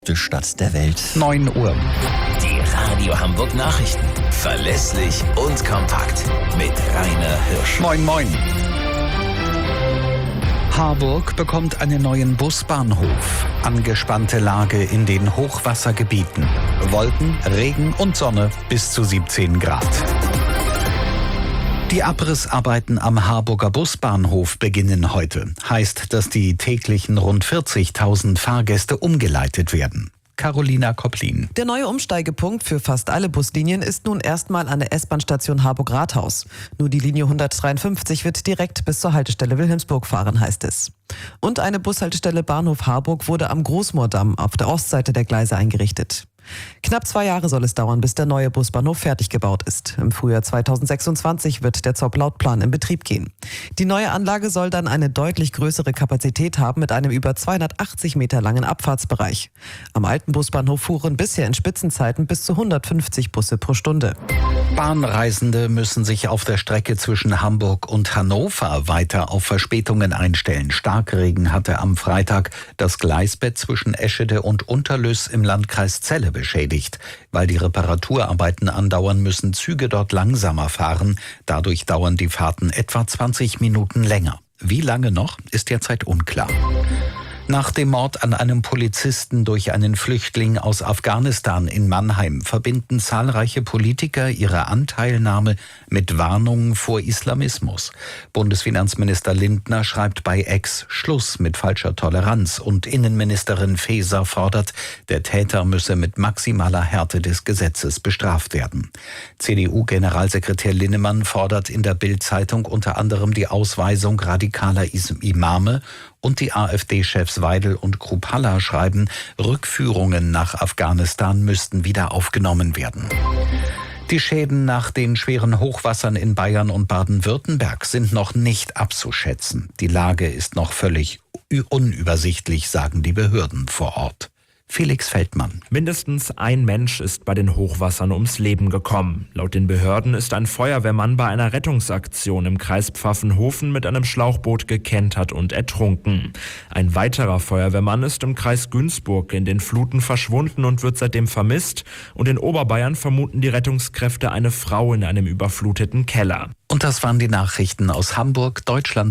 Die Stadt der Welt. 9 Uhr. Die Radio Hamburg Nachrichten. Verlässlich und kompakt. Mit Rainer Hirsch. Moin, moin. Harburg bekommt einen neuen Busbahnhof. Angespannte Lage in den Hochwassergebieten. Wolken, Regen und Sonne bis zu 17 Grad. Die Abrissarbeiten am Harburger Busbahnhof beginnen heute. Heißt, dass die täglichen rund 40.000 Fahrgäste umgeleitet werden. Carolina Kopplin. Der neue Umsteigepunkt für fast alle Buslinien ist nun erstmal an der S-Bahn-Station Harburg-Rathaus. Nur die Linie 153 wird direkt bis zur Haltestelle Wilhelmsburg fahren, heißt es. Und eine Bushaltestelle Bahnhof Harburg wurde am Großmoordamm auf der Ostseite der Gleise eingerichtet. Knapp 2 Jahre soll es dauern, bis der neue Busbahnhof fertig gebaut ist. Im Frühjahr 2026 wird der ZOB laut Plan in Betrieb gehen. Die neue Anlage soll dann eine deutlich größere Kapazität haben mit einem über 280 Meter langen Abfahrtsbereich. Am alten Busbahnhof fuhren bisher in Spitzenzeiten bis zu 150 Busse pro Stunde. Bahnreisende müssen sich auf der Strecke zwischen Hamburg und Hannover weiter auf Verspätungen einstellen. Starkregen hatte am Freitag das Gleisbett zwischen Eschede und Unterlüß im Landkreis Celle beschädigt. Weil die Reparaturarbeiten andauern, müssen Züge dort langsamer fahren. Dadurch dauern die Fahrten etwa 20 Minuten länger. Wie lange noch, ist derzeit unklar. Nach dem Mord an einem Polizisten durch einen Flüchtling aus Afghanistan in Mannheim verbinden zahlreiche Politiker ihre Anteilnahme mit Warnungen vor Islamismus. Bundesfinanzminister Lindner schreibt bei X Schluss mit falscher Toleranz und Innenministerin Faeser fordert, der Täter müsse mit maximaler Härte des Gesetzes bestraft werden. CDU-Generalsekretär Linnemann fordert in der Bild-Zeitung unter anderem die Ausweisung radikaler Imame und die AfD-Chefs Weidel und Kruppalla schreiben, Rückführungen nach Afghanistan müssten wieder aufgenommen werden. Die Schäden nach den schweren Hochwassern in Bayern und Baden-Württemberg sind noch nicht abzuschätzen. Die Lage ist noch völlig unübersichtlich, sagen die Behörden vor Ort. Felix Feldmann. Mindestens ein Mensch ist bei den Hochwassern ums Leben gekommen. Laut den Behörden ist ein Feuerwehrmann bei einer Rettungsaktion im Kreis Pfaffenhofen mit einem Schlauchboot gekentert und ertrunken. Ein weiterer Feuerwehrmann ist im Kreis Günzburg in den Fluten verschwunden und wird seitdem vermisst. Und in Oberbayern vermuten die Rettungskräfte eine Frau in einem überfluteten Keller. Und das waren die Nachrichten aus Hamburg, Deutschland.